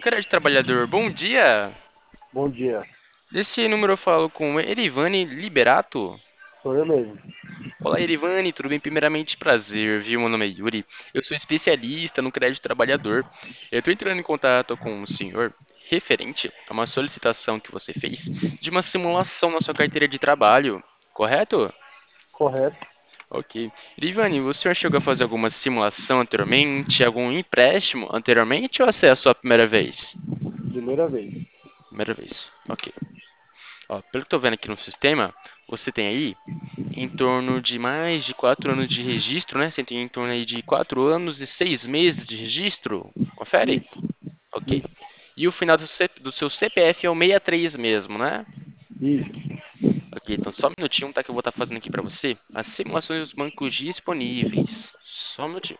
Crédito Trabalhador, bom dia. Bom dia, Desse número eu falo com Erivane Liberato. sou eu mesmo. Olá, Erivane, tudo bem? Primeiramente, prazer, viu? Meu nome é Yuri. Eu sou especialista no Crédito Trabalhador. Eu estou entrando em contato com o senhor referente a uma solicitação que você fez de uma simulação na sua carteira de trabalho, correto? Correto, Ok. Erivane, o senhor chegou a fazer alguma simulação anteriormente, algum empréstimo anteriormente ou essa é a sua primeira vez? primeira vez. Primeira vez, ok. Ó, pelo que estou vendo aqui no sistema, você tem aí em torno de mais de 4 anos de registro, né? Você tem em torno aí de 4 anos e 6 meses de registro. Confere? Isso, Ok. isso, E o final do seu CPF é o 63 mesmo, né? isso. Ok, então só um minutinho, tá? Que eu vou estar fazendo aqui para você as simulações dos bancos disponíveis. Só um minutinho.